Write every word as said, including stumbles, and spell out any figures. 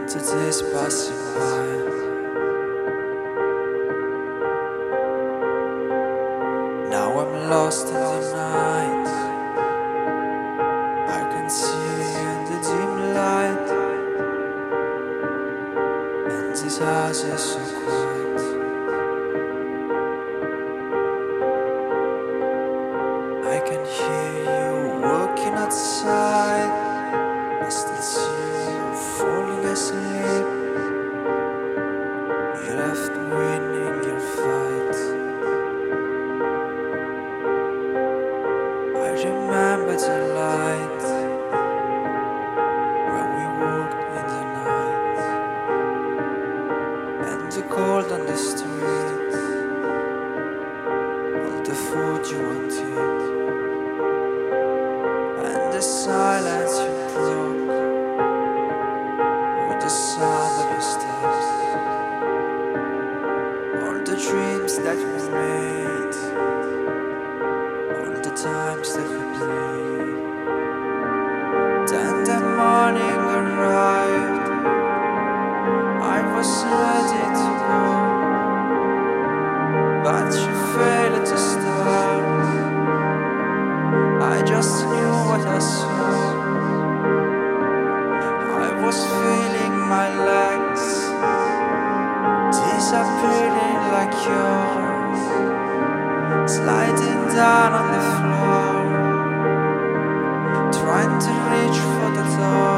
to this passing by. Now I'm lost in the night. I can see in the dim light, and this house is so quiet. I can hear you walking outside. I still see you falling asleep. You left winning your fight. I remember the light when we walked in the night, and the cold on the street, all the food you wanted, and the silence you broke with the sound of your steps. All the dreams that we made, all the times that we played. Then the morning arrived, I was ready to go, but you failed to start. I just knew what I saw. I was feeling my legs disappearing like yours, sliding down on the floor, trying to reach for the door.